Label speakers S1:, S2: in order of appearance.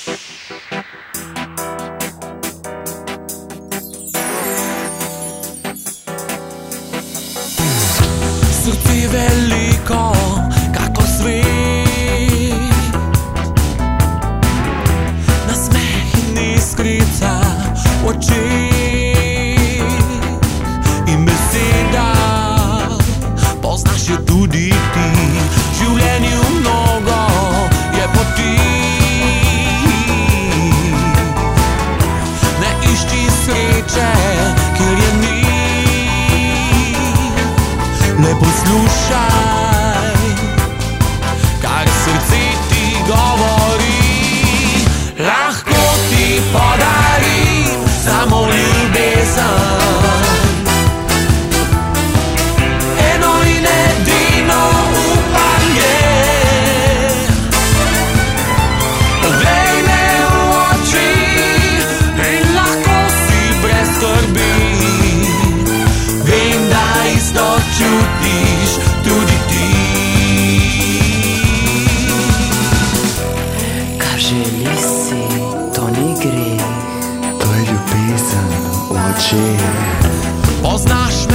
S1: Srce veliko, kako svet, nasmeh in iskrica v očeh in beseda, poznaš jo tudi ti. V življenju mnogo je poti, ne išči sreče, kjer je ni. Ne poslušaj, kar srce ti govori. Lahko ti podarim samo ljubezen, eno in edino upanje. Poglej me v oči in lahko si brez skrbi. Vem, da isto čutiš tudi ti.
S2: Kar želi si, to ni greh, to je ljubezen v očeh.
S1: Poznaš me